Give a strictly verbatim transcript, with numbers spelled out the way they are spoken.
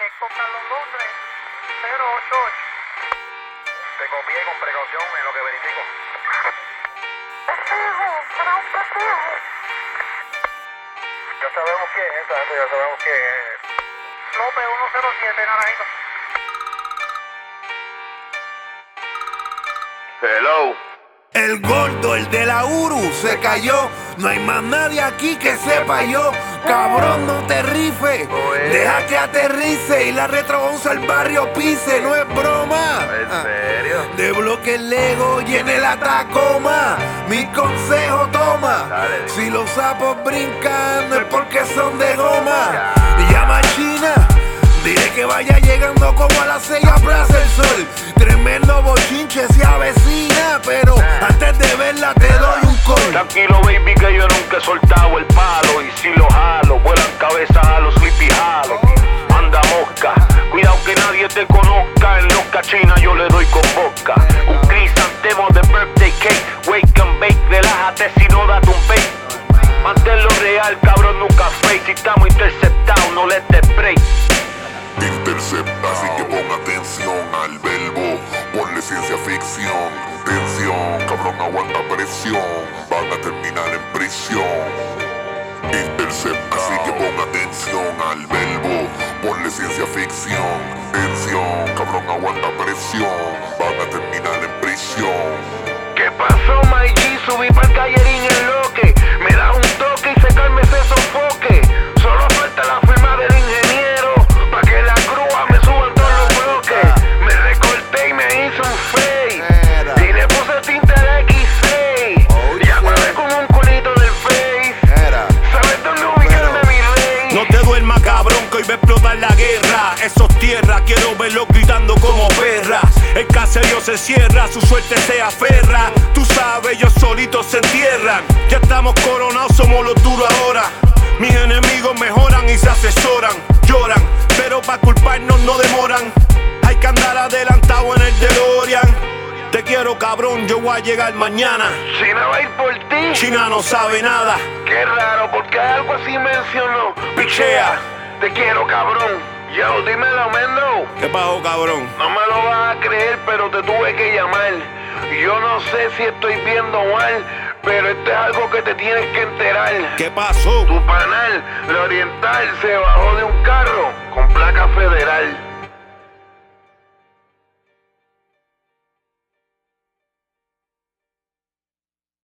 Héctor Carlos Londres, cero ocho ocho. Te copié con precaución en lo que verifico. Pendejo, será un pendejo. Ya sabemos quién es, Santo, ya sabemos quién es. López uno cero siete, Naranjito. Hello. El gordo, el de la Uru, se cayó. No hay más nadie aquí que sepa yo. Cabrón, no te rifes. Deja que aterrice y la retro once al barrio pise. No es broma. ¿En serio? De bloque el Lego llene la Tacoma. Mi consejo toma. Dale. Si los sapos brincan no es porque son de goma. Llama a China. Dile que vaya llegando como a las seis a Plaza del Sol. Tremendo bochinche se avecina, pero antes de verla te doy un call. Tranquilo baby que yo nunca he soltado el palo. Y si lo jalo, vuelan cabezas a los sleepy jalo. Anda mosca, cuidado que nadie te conozca. En los cachinas yo le doy con boca. Un crisantemo de birthday cake. Wake and bake, relájate si no date un fake. Manténlo real, cabrón, nunca fake. Si estamos interceptados, no le des break. Intercepta, así que pon atención al verbo, ponle ciencia ficción. Tensión, cabrón, aguanta presión, van a terminar en prisión. Intercepta, así que pon atención al verbo, ponle ciencia ficción. Tensión, cabrón, aguanta presión, van a terminar en prisión. ¿Qué pasó, my G? Subí pa'l callerín en loque. Me da un toque y se calme ese sofoque. Solo falta la firma del ingeniero pa' que la grúa me suban todos los bloques. Me recorté y me hice un fake. Y le puse tinte al equis seis. Y aguardé como un culito del face. ¿Sabes dónde ubicarme, mi rey? No te duermas, cabrón, que hoy va a explotar la guerra. Esos tierras, quiero verlos gritando como perras. El caserío se cierra, su suerte se aferra. Tú sabes, ellos solitos se entierran. Ya estamos coronados, somos los duros ahora. Mis enemigos mejoran y se asesoran. Lloran, pero pa' culparnos no demoran. Hay que andar adelantado en el DeLorean. Te quiero, cabrón, yo voy a llegar mañana. China va a ir por ti. China no sabe nada. Qué raro, porque algo así mencionó. Pichea. Te quiero, cabrón. Yo, dímelo, Mendo. ¿Qué pasó, cabrón? No me lo vas a creer, pero te tuve que llamar. Yo no sé si estoy viendo mal, pero esto es algo que te tienes que enterar. ¿Qué pasó? Tu panal, la Oriental, se bajó de un carro con placa federal.